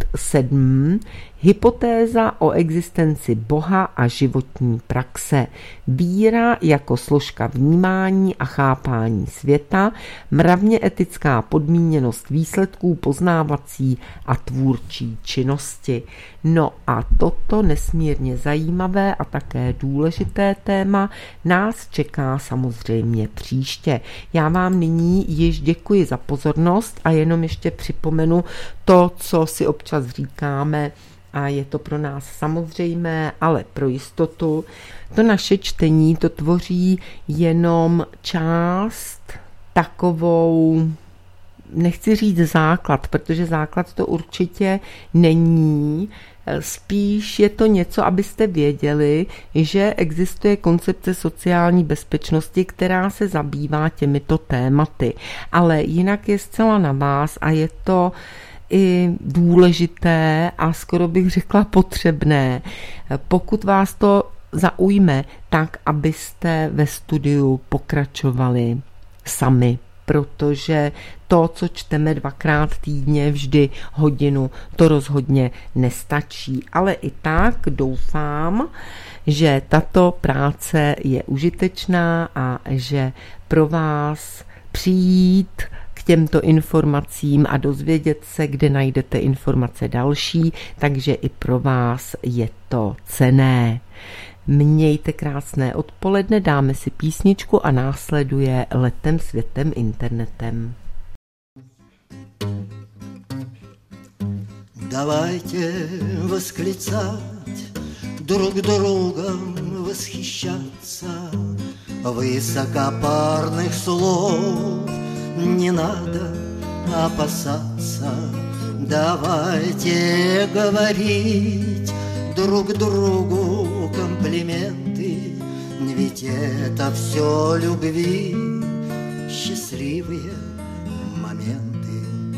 5.7. Hypotéza o existenci Boha a životní praxe. Víra jako složka vnímání a chápání světa, mravně etická podmíněnost výsledků poznávací a tvůrčí činnosti. No a toto nesmírně zajímavé a také důležité téma nás čeká samozřejmě příště. Já vám nyní již děkuji za pozornost a jenom ještě připomenu to, co si občas říkáme, a je to pro nás samozřejmé, ale pro jistotu. To naše čtení to tvoří jenom část takovou, nechci říct základ, protože základ to určitě není. Spíš je to něco, abyste věděli, že existuje koncepce sociální bezpečnosti, která se zabývá těmito tématy. Ale jinak je zcela na vás a je to i důležité a skoro bych řekla potřebné, pokud vás to zaujme, tak abyste ve studiu pokračovali sami, protože to, co čteme 2krát týdně, vždy hodinu, to rozhodně nestačí. Ale i tak doufám, že tato práce je užitečná a že pro vás přijít k těmto informacím a dozvědět se, kde najdete informace další, takže i pro vás je to cenné. Mějte krásné odpoledne, dáme si písničku a následuje Letem světem internetem. Давайте восклицать, друг другом восхищаться, высокопарных слов не надо опасаться. Давайте говорить друг другу комплименты, ведь это все любви, счастливые моменты.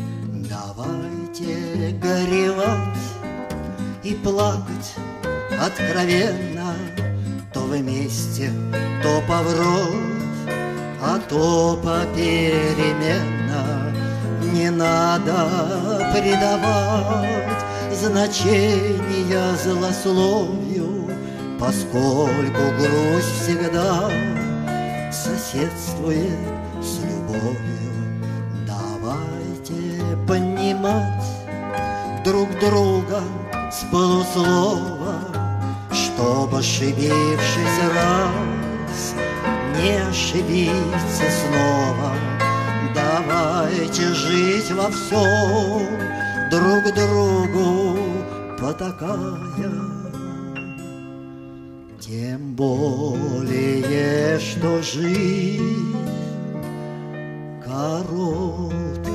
Давайте горевать и плакать откровенно, то вместе, то повровь, а то попеременно. Не надо придавать значения злословию, поскольку грусть всегда соседствует с любовью. Давайте понимать друг друга с полуслова, чтобы, ошибившись раз, не ошибиться снова. Давайте жить во всем друг другу потакая, тем более, что жизнь короткая.